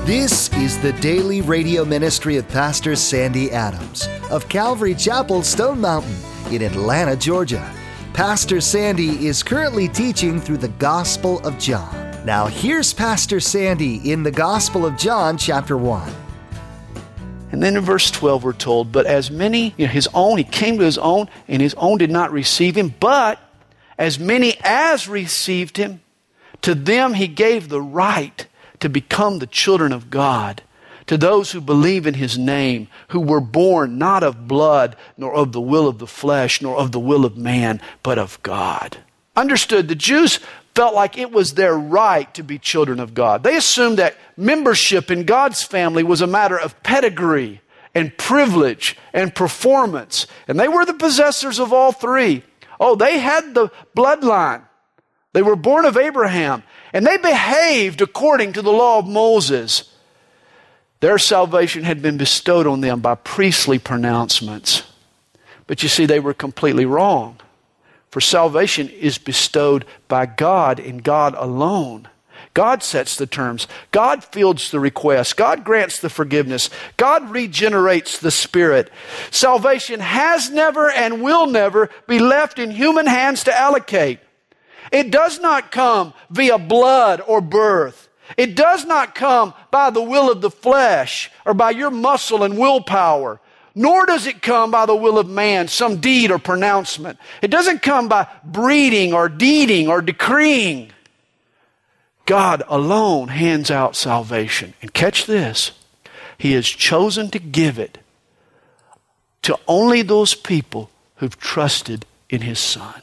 This is the daily radio ministry of Pastor Sandy Adams of Calvary Chapel, Stone Mountain in Atlanta, Georgia. Pastor Sandy is currently teaching through the Gospel of John. Now here's Pastor Sandy in the Gospel of John, chapter 1. And then in verse 12 we're told, but as many, his own, he came to his own, and his own did not receive him. But as many as received him, to them he gave the right to become the children of God, to those who believe in his name, who were born not of blood, nor of the will of the flesh, nor of the will of man, but of God. Understood, the Jews felt like it was their right to be children of God. They assumed that membership in God's family was a matter of pedigree and privilege and performance. And they were the possessors of all three. Oh, they had the bloodline. They were born of Abraham. And they behaved according to the law of Moses. Their salvation had been bestowed on them by priestly pronouncements. But you see, they were completely wrong. For salvation is bestowed by God and God alone. God sets the terms. God fields the request. God grants the forgiveness. God regenerates the spirit. Salvation has never and will never be left in human hands to allocate. It does not come via blood or birth. It does not come by the will of the flesh or by your muscle and willpower. Nor does it come by the will of man, some deed or pronouncement. It doesn't come by breeding or deeding or decreeing. God alone hands out salvation. And catch this, he has chosen to give it to only those people who've trusted in his Son.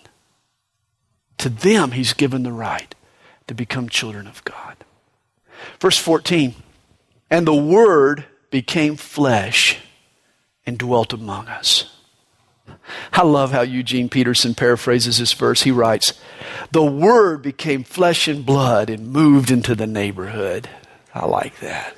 To them he's given the right to become children of God. Verse 14, and the Word became flesh and dwelt among us. I love how Eugene Peterson paraphrases this verse. He writes, the Word became flesh and blood and moved into the neighborhood. I like that.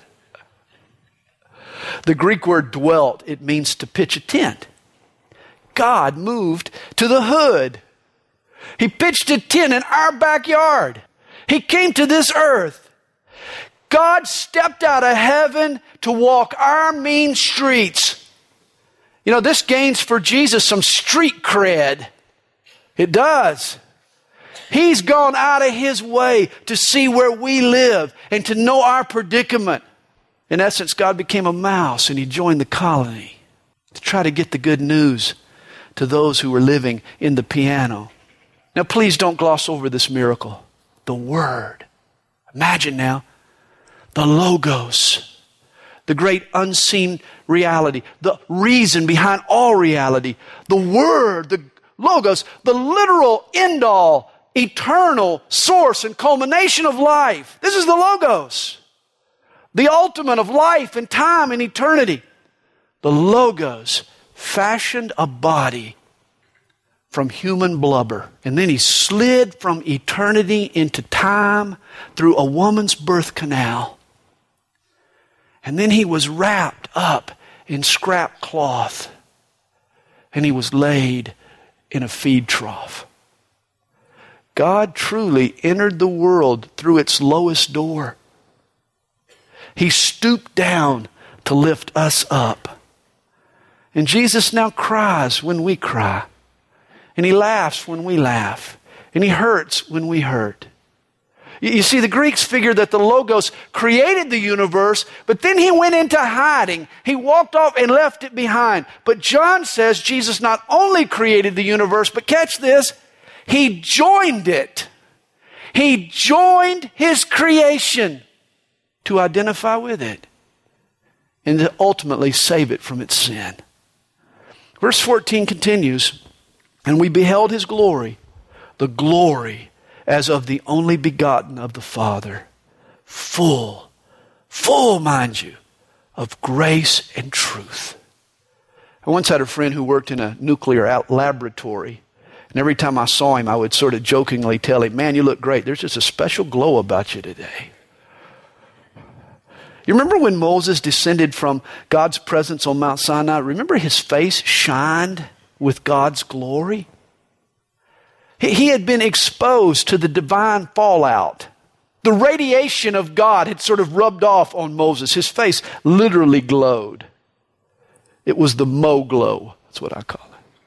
The Greek word dwelt, it means to pitch a tent. God moved to the hood. He pitched a tent in our backyard. He came to this earth. God stepped out of heaven to walk our mean streets. You know, this gains for Jesus some street cred. It does. He's gone out of his way to see where we live and to know our predicament. In essence, God became a mouse and he joined the colony to try to get the good news to those who were living in the piano. Now, please don't gloss over this miracle. The Word. Imagine now, the Logos, the great unseen reality, the reason behind all reality, the Word, the Logos, the literal end-all, eternal source and culmination of life. This is the Logos, the ultimate of life and time and eternity. The Logos fashioned a body from human blubber. And then he slid from eternity into time through a woman's birth canal. And then he was wrapped up in scrap cloth. And he was laid in a feed trough. God truly entered the world through its lowest door. He stooped down to lift us up. And Jesus now cries when we cry. And he laughs when we laugh. And he hurts when we hurt. You see, the Greeks figured that the Logos created the universe, but then he went into hiding. He walked off and left it behind. But John says Jesus not only created the universe, but catch this, he joined it. He joined his creation to identify with it and to ultimately save it from its sin. Verse 14 continues, and we beheld his glory, the glory as of the only begotten of the Father, full, mind you, of grace and truth. I once had a friend who worked in a nuclear laboratory, and every time I saw him, I would sort of jokingly tell him, man, you look great. There's just a special glow about you today. You remember when Moses descended from God's presence on Mount Sinai? Remember his face shined with God's glory? He had been exposed to the divine fallout. The radiation of God had sort of rubbed off on Moses. His face literally glowed. It was the Mo glow. That's what I call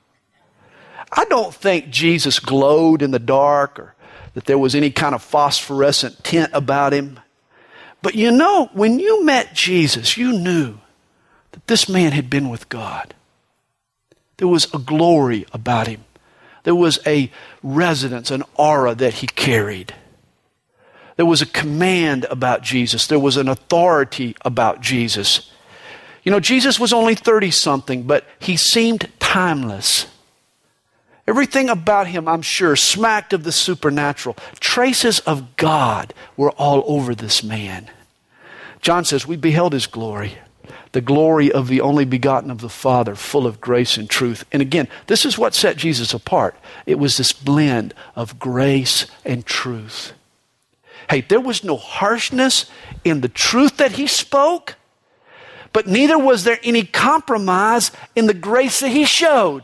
it. I don't think Jesus glowed in the dark or that there was any kind of phosphorescent tint about him. But you know, when you met Jesus, you knew that this man had been with God. There was a glory about him. There was a resonance, an aura that he carried. There was a command about Jesus. There was an authority about Jesus. You know, Jesus was only 30-something, but he seemed timeless. Everything about him, I'm sure, smacked of the supernatural. Traces of God were all over this man. John says, we beheld his glory, the glory of the only begotten of the Father, full of grace and truth. And again, this is what set Jesus apart. It was this blend of grace and truth. Hey, there was no harshness in the truth that he spoke, but neither was there any compromise in the grace that he showed.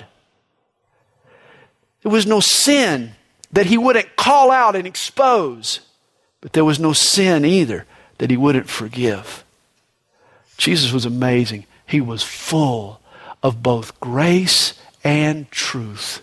There was no sin that he wouldn't call out and expose, but there was no sin either that he wouldn't forgive. Jesus was amazing. He was full of both grace and truth.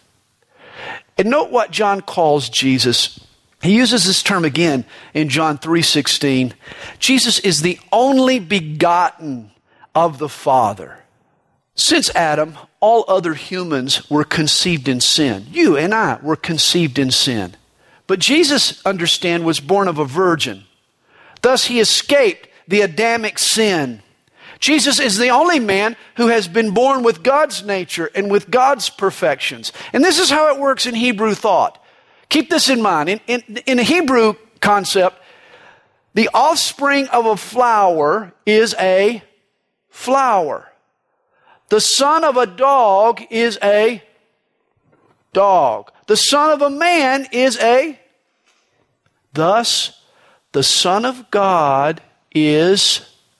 And note what John calls Jesus. He uses this term again in John 3:16. Jesus is the only begotten of the Father. Since Adam, all other humans were conceived in sin. You and I were conceived in sin. But Jesus, understand, was born of a virgin. Thus he escaped the Adamic sin. Jesus is the only man who has been born with God's nature and with God's perfections. And this is how it works in Hebrew thought. Keep this in mind. In a Hebrew concept, the offspring of a flower is a flower. The son of a dog is a dog. The son of a man is a... Thus, the Son of God is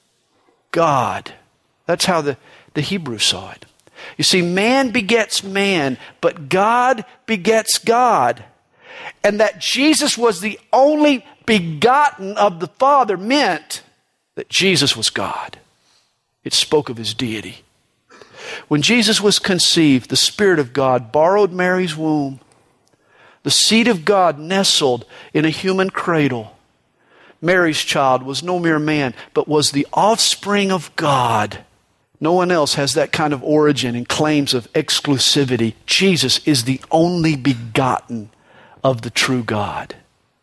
God. That's how the Hebrew saw it. You see, man begets man, but God begets God. And that Jesus was the only begotten of the Father meant that Jesus was God. It spoke of his deity. When Jesus was conceived, the Spirit of God borrowed Mary's womb. The seed of God nestled in a human cradle. Mary's child was no mere man, but was the offspring of God. No one else has that kind of origin and claims of exclusivity. Jesus is the only begotten of the true God.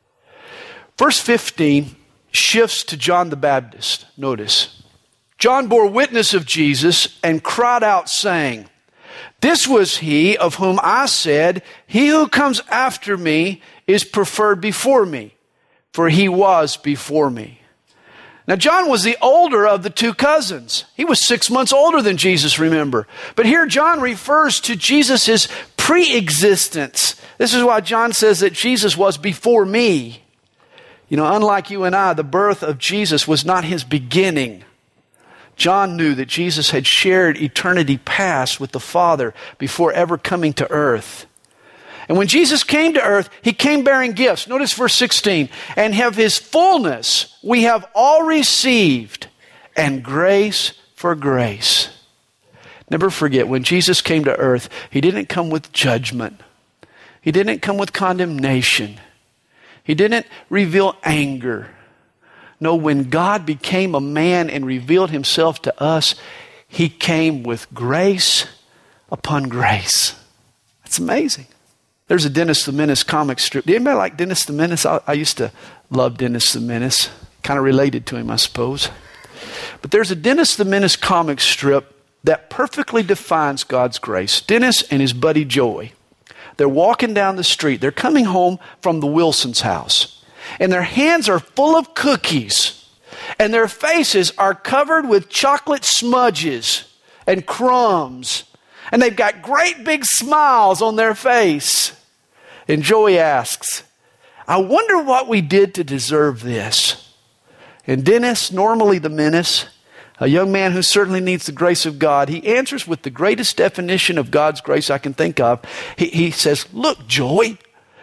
Verse 15 shifts to John the Baptist. Notice, John bore witness of Jesus and cried out, saying, "This was he of whom I said, he who comes after me is preferred before me, for he was before me." Now, John was the older of the two cousins. He was 6 months older than Jesus, remember. But here John refers to Jesus' pre-existence. This is why John says that Jesus was before me. You know, unlike you and I, the birth of Jesus was not his beginning. John knew that Jesus had shared eternity past with the Father before ever coming to earth. And when Jesus came to earth, he came bearing gifts. Notice verse 16. "And have his fullness we have all received, and grace for grace." Never forget, when Jesus came to earth, he didn't come with judgment. He didn't come with condemnation. He didn't reveal anger. No, when God became a man and revealed himself to us, he came with grace upon grace. That's amazing. There's a Dennis the Menace comic strip. Do anybody like Dennis the Menace? I used to love Dennis the Menace. Kind of related to him, I suppose. But there's a Dennis the Menace comic strip that perfectly defines God's grace. Dennis and his buddy Joey. They're walking down the street. They're coming home from the Wilson's house. And their hands are full of cookies. And their faces are covered with chocolate smudges and crumbs. And they've got great big smiles on their face. And Joey asks, "I wonder what we did to deserve this." And Dennis, normally the menace, a young man who certainly needs the grace of God, he answers with the greatest definition of God's grace I can think of. He says, "Look, Joey,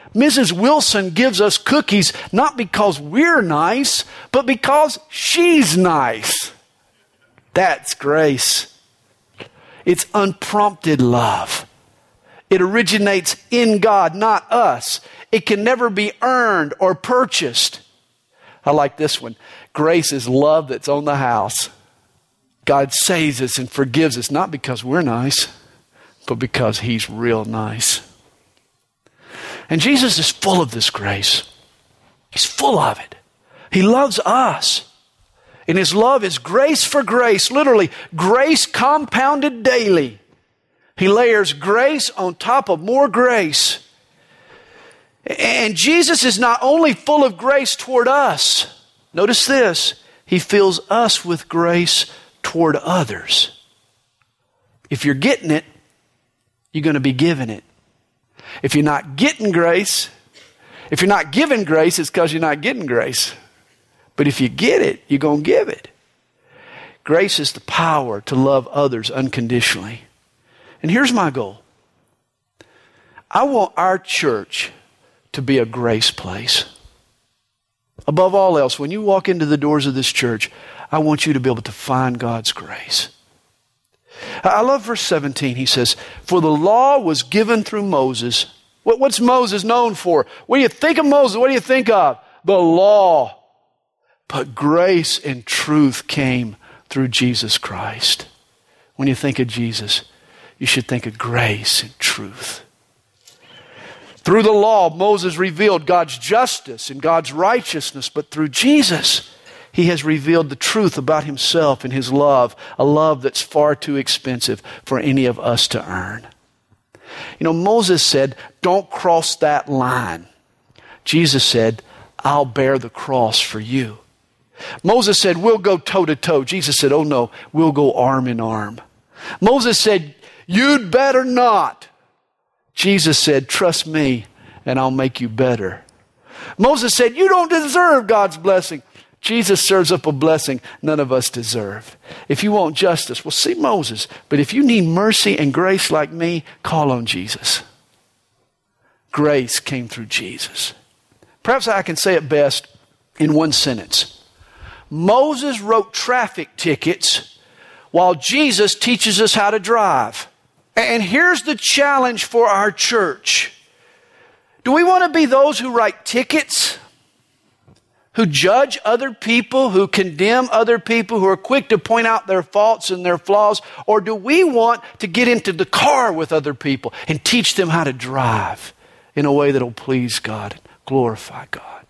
Mrs. Wilson gives us cookies not because we're nice, but because she's nice. That's grace. It's unprompted love. It originates in God, not us. It can never be earned or purchased. I like this one. Grace is love that's on the house. God saves us and forgives us, not because we're nice, but because He's real nice. And Jesus is full of this grace. He's full of it. He loves us. And His love is grace for grace, literally grace compounded daily. He layers grace on top of more grace. And Jesus is not only full of grace toward us. Notice this. He fills us with grace toward others. If you're getting it, you're going to be given it. If you're not getting grace, if you're not giving grace, it's because you're not getting grace. But if you get it, you're going to give it. Grace is the power to love others unconditionally. And here's my goal. I want our church to be a grace place. Above all else, when you walk into the doors of this church, I want you to be able to find God's grace. I love verse 17. He says, for the law was given through Moses. What's Moses known for? When you think of Moses, what do you think of? The law. But grace and truth came through Jesus Christ. When you think of Jesus, you should think of grace and truth. Through the law, Moses revealed God's justice and God's righteousness, but through Jesus, He has revealed the truth about Himself and His love, a love that's far too expensive for any of us to earn. You know, Moses said, don't cross that line. Jesus said, I'll bear the cross for you. Moses said, we'll go toe to toe. Jesus said, oh no, we'll go arm in arm. Moses said, you'd better not. Jesus said, trust me and I'll make you better. Moses said, you don't deserve God's blessing. Jesus serves up a blessing none of us deserve. If you want justice, well, see Moses. But if you need mercy and grace like me, call on Jesus. Grace came through Jesus. Perhaps I can say it best in one sentence. Moses wrote traffic tickets while Jesus teaches us how to drive. And here's the challenge for our church. Do we want to be those who write tickets? Who judge other people, who condemn other people, who are quick to point out their faults and their flaws? Or do we want to get into the car with other people and teach them how to drive in a way that will please God and glorify God?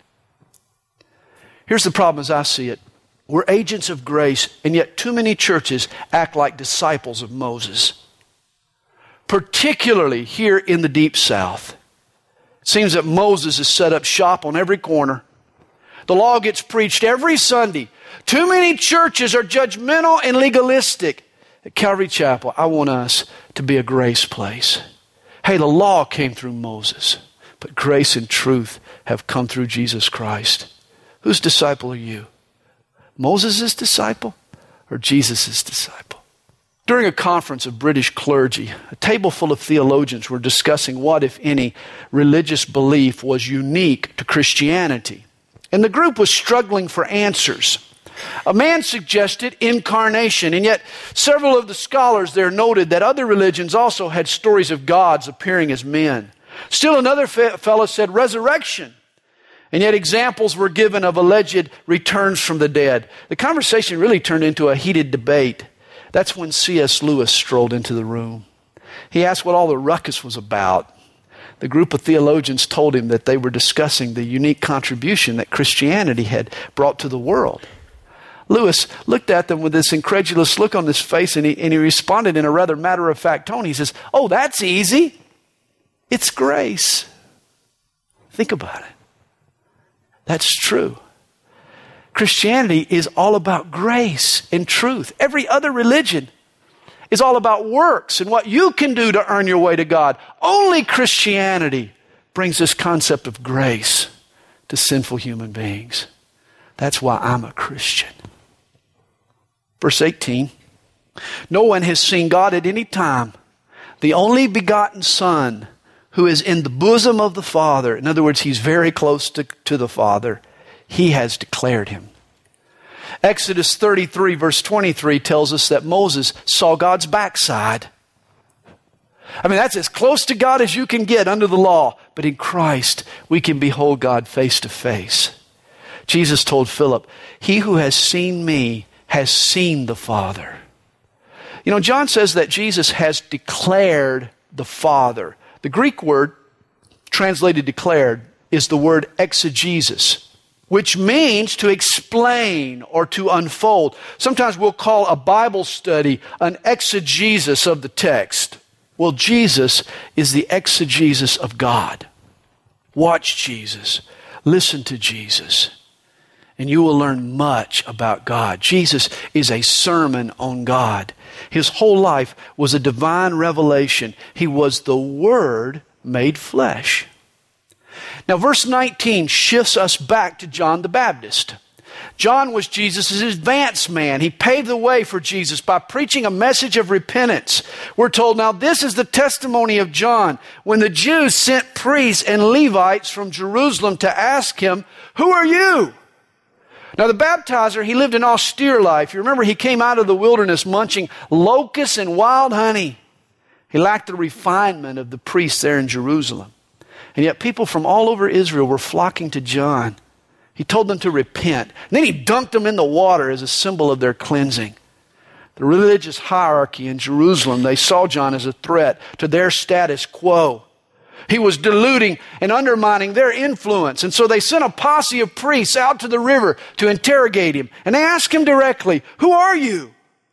Here's the problem as I see it. We're agents of grace, and yet too many churches act like disciples of Moses. Particularly here in the Deep South. It seems that Moses has set up shop on every corner. The law gets preached every Sunday. Too many churches are judgmental and legalistic. At Calvary Chapel, I want us to be a grace place. Hey, the law came through Moses, but grace and truth have come through Jesus Christ. Whose disciple are you? Moses' disciple or Jesus' disciple? During a conference of British clergy, a table full of theologians were discussing what, if any, religious belief was unique to Christianity. And the group was struggling for answers. A man suggested incarnation, and yet several of the scholars there noted that other religions also had stories of gods appearing as men. Still another fellow said resurrection, and yet examples were given of alleged returns from the dead. The conversation really turned into a heated debate. That's when C.S. Lewis strolled into the room. He asked what all the ruckus was about. The group of theologians told him that they were discussing the unique contribution that Christianity had brought to the world. Lewis looked at them with this incredulous look on his face, and he responded in a rather matter-of-fact tone. He says, oh, that's easy. It's grace. Think about it. That's true. Christianity is all about grace and truth. Every other religion is all about works and what you can do to earn your way to God. Only Christianity brings this concept of grace to sinful human beings. That's why I'm a Christian. Verse 18, no one has seen God at any time. The only begotten Son, who is in the bosom of the Father, in other words, he's very close to the Father, he has declared him. Exodus 33 verse 23 tells us that Moses saw God's backside. I mean, that's as close to God as you can get under the law. But in Christ, we can behold God face to face. Jesus told Philip, "He who has seen me has seen the Father." You know, John says that Jesus has declared the Father. The Greek word translated declared is the word exegesis, which means to explain or to unfold. Sometimes we'll call a Bible study an exegesis of the text. Well, Jesus is the exegesis of God. Watch Jesus. Listen to Jesus. And you will learn much about God. Jesus is a sermon on God. His whole life was a divine revelation. He was the Word made flesh. Now, verse 19 shifts us back to John the Baptist. John was Jesus' advance man. He paved the way for Jesus by preaching a message of repentance. We're told, now this is the testimony of John. When the Jews sent priests and Levites from Jerusalem to ask him, "Who are you?" Now the baptizer, he lived an austere life. You remember, he came out of the wilderness munching locusts and wild honey. He lacked the refinement of the priests there in Jerusalem. And yet people from all over Israel were flocking to John. He told them to repent. And then he dunked them in the water as a symbol of their cleansing. The religious hierarchy in Jerusalem, they saw John as a threat to their status quo. He was diluting and undermining their influence. And so they sent a posse of priests out to the river to interrogate him. And they asked him directly, "Who are you?"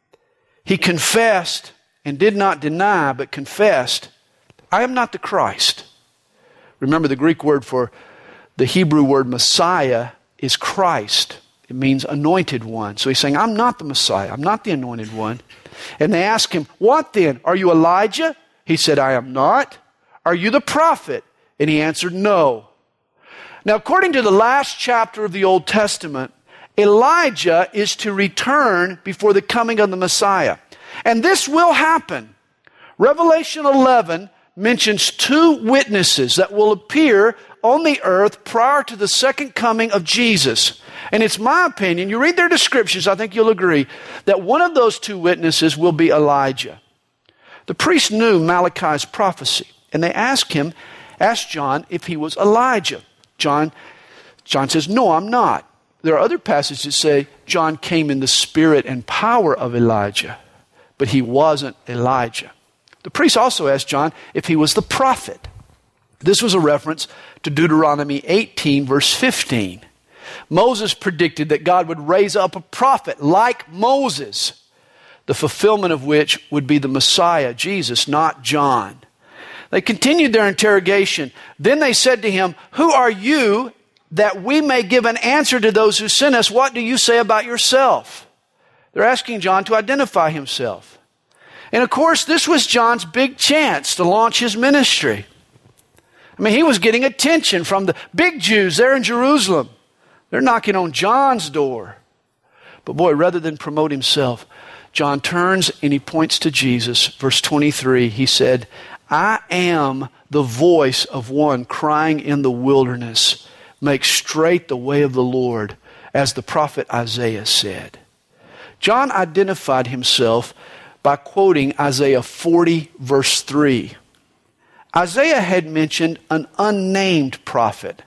He confessed and did not deny, but confessed, "I am not the Christ." Remember, the Greek word for the Hebrew word Messiah is Christ. It means anointed one. So he's saying, "I'm not the Messiah. I'm not the anointed one." And they ask him, "What then? Are you Elijah?" He said, "I am not." "Are you the prophet?" And he answered, "No." Now, according to the last chapter of the Old Testament, Elijah is to return before the coming of the Messiah. And this will happen. Revelation 11 mentions two witnesses that will appear on the earth prior to the second coming of Jesus. And it's my opinion, you read their descriptions, I think you'll agree, that one of those two witnesses will be Elijah. The priests knew Malachi's prophecy, and they asked John if he was Elijah. John says, "No, I'm not." There are other passages that say John came in the spirit and power of Elijah, but he wasn't Elijah. The priests also asked John if he was the prophet. This was a reference to Deuteronomy 18, verse 15. Moses predicted that God would raise up a prophet like Moses, the fulfillment of which would be the Messiah, Jesus, not John. They continued their interrogation. Then they said to him, "Who are you, that we may give an answer to those who sent us? What do you say about yourself?" They're asking John to identify himself. And of course, this was John's big chance to launch his ministry. I mean, he was getting attention from the big Jews there in Jerusalem. They're knocking on John's door. But boy, rather than promote himself, John turns and he points to Jesus. Verse 23, he said, "I am the voice of one crying in the wilderness, make straight the way of the Lord, as the prophet Isaiah said." John identified himself by quoting Isaiah 40, verse 3. Isaiah had mentioned an unnamed prophet,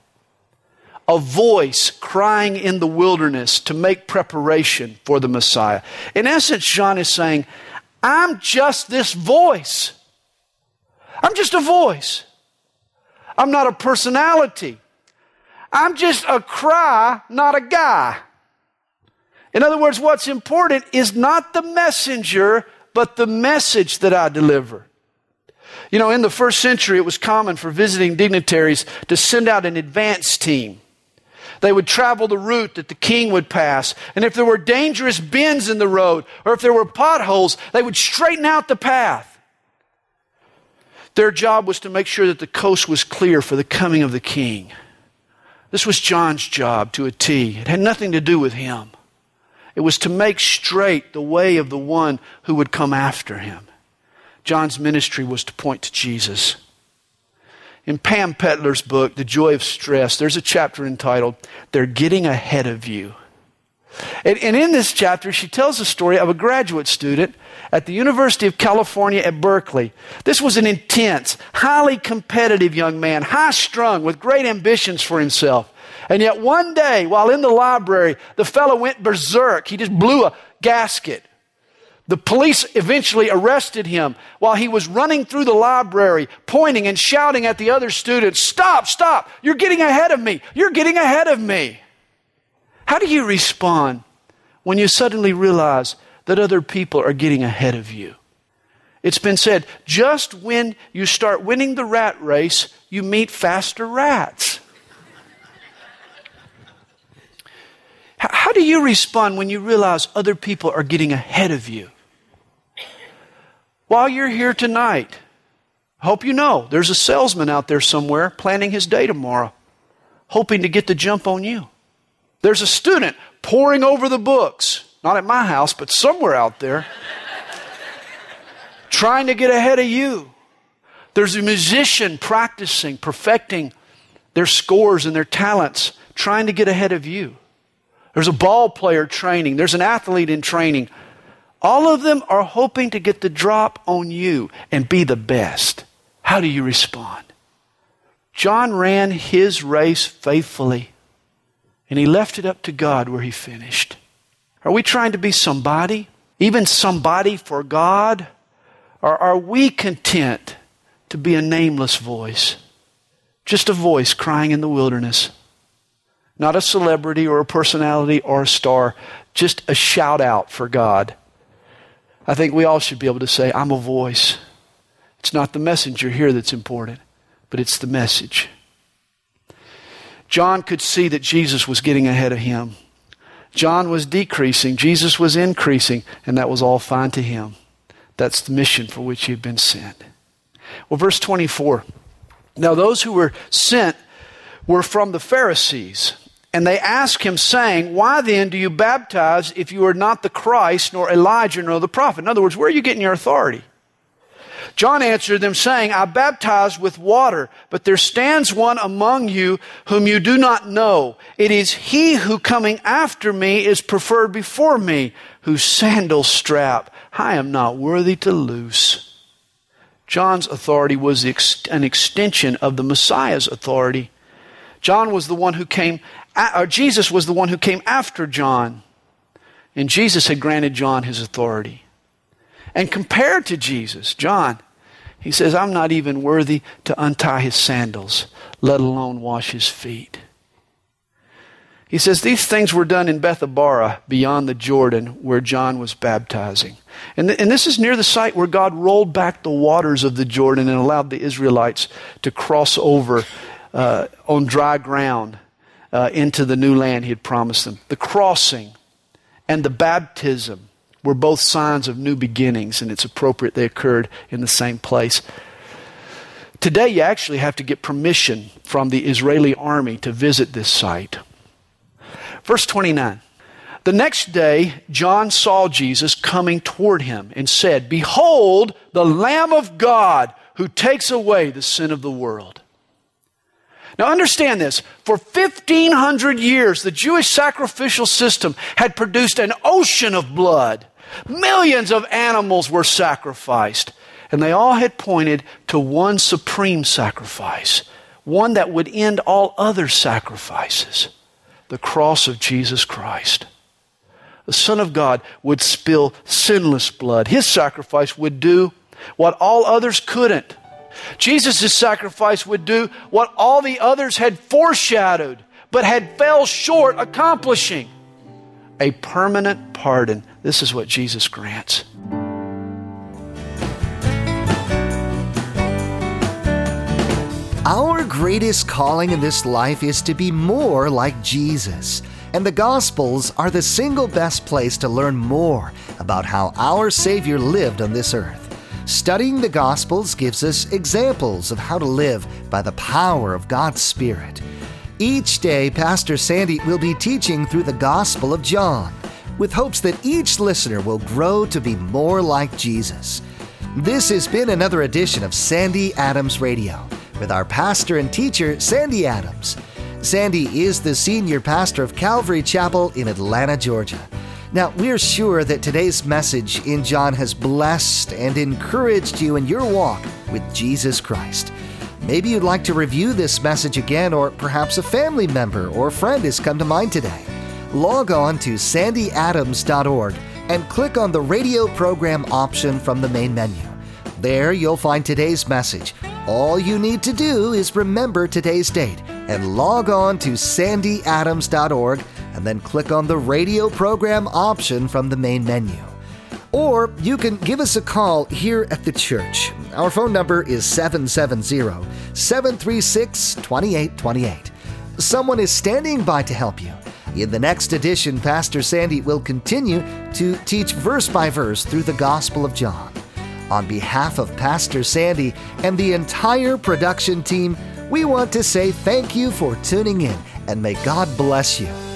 a voice crying in the wilderness to make preparation for the Messiah. In essence, John is saying, I'm just this voice. I'm just a voice. I'm not a personality. I'm just a cry, not a guy. In other words, what's important is not the messenger, but the message that I deliver. You know, in the first century, it was common for visiting dignitaries to send out an advance team. They would travel the route that the king would pass. And if there were dangerous bends in the road, or if there were potholes, they would straighten out the path. Their job was to make sure that the coast was clear for the coming of the king. This was John's job to a T. It had nothing to do with him. It was to make straight the way of the one who would come after him. John's ministry was to point to Jesus. In Pam Petler's book, The Joy of Stress, there's a chapter entitled, They're Getting Ahead of You. And in this chapter, she tells the story of a graduate student at the University of California at Berkeley. This was an intense, highly competitive young man, high-strung, with great ambitions for himself. And yet one day, while in the library, the fellow went berserk. He just blew a gasket. The police eventually arrested him while he was running through the library, pointing and shouting at the other students, "Stop, stop, you're getting ahead of me, you're getting ahead of me." How do you respond when you suddenly realize that other people are getting ahead of you? It's been said, just when you start winning the rat race, you meet faster rats. How do you respond when you realize other people are getting ahead of you? While you're here tonight, I hope you know there's a salesman out there somewhere planning his day tomorrow, hoping to get the jump on you. There's a student poring over the books, not at my house, but somewhere out there, trying to get ahead of you. There's a musician practicing, perfecting their scores and their talents, trying to get ahead of you. There's a ball player training. There's an athlete in training. All of them are hoping to get the drop on you and be the best. How do you respond? John ran his race faithfully, and he left it up to God where he finished. Are we trying to be somebody, even somebody for God? Or are we content to be a nameless voice? Just a voice crying in the wilderness. Not a celebrity or a personality or a star, just a shout out for God. I think we all should be able to say, I'm a voice. It's not the messenger here that's important, but it's the message. John could see that Jesus was getting ahead of him. John was decreasing, Jesus was increasing, and that was all fine to him. That's the mission for which he had been sent. Well, verse 24. Now those who were sent were from the Pharisees. And they asked him, saying, "Why then do you baptize if you are not the Christ, nor Elijah, nor the prophet?" In other words, where are you getting your authority? John answered them, saying, "I baptize with water, but there stands one among you whom you do not know. It is he who coming after me is preferred before me, whose sandal strap I am not worthy to loose." John's authority was an extension of the Messiah's authority. John was the one who came, or Jesus was the one who came after John. And Jesus had granted John his authority. And compared to Jesus, John, he says, I'm not even worthy to untie his sandals, let alone wash his feet. He says, these things were done in Bethabara, beyond the Jordan, where John was baptizing. And this is near the site where God rolled back the waters of the Jordan and allowed the Israelites to cross over on dry ground into the new land he had promised them. The crossing and the baptism were both signs of new beginnings, and it's appropriate they occurred in the same place. Today you actually have to get permission from the Israeli army to visit this site. Verse 29. The next day John saw Jesus coming toward him and said, "Behold, the Lamb of God who takes away the sin of the world." Now understand this, for 1,500 years, the Jewish sacrificial system had produced an ocean of blood. Millions of animals were sacrificed, and they all had pointed to one supreme sacrifice, one that would end all other sacrifices, the cross of Jesus Christ. The Son of God would spill sinless blood. His sacrifice would do what all others couldn't. Jesus' sacrifice would do what all the others had foreshadowed, but had fell short accomplishing. A permanent pardon. This is what Jesus grants. Our greatest calling in this life is to be more like Jesus. And the Gospels are the single best place to learn more about how our Savior lived on this earth. Studying the Gospels gives us examples of how to live by the power of God's Spirit. Each day, Pastor Sandy will be teaching through the Gospel of John, with hopes that each listener will grow to be more like Jesus. This has been another edition of Sandy Adams Radio. with our pastor and teacher, Sandy Adams. Sandy is the senior pastor of Calvary Chapel in Atlanta, Georgia. Now, we're sure that today's message in John has blessed and encouraged you in your walk with Jesus Christ. Maybe you'd like to review this message again, or perhaps a family member or friend has come to mind today. Log on to sandyadams.org and click on the radio program option from the main menu. There you'll find today's message. All you need to do is remember today's date and log on to sandyadams.org and then click on the radio program option from the main menu. Or you can give us a call here at the church. Our phone number is 770-736-2828. Someone is standing by to help you. In the next edition, Pastor Sandy will continue to teach verse by verse through the Gospel of John. On behalf of Pastor Sandy and the entire production team, we want to say thank you for tuning in, and may God bless you.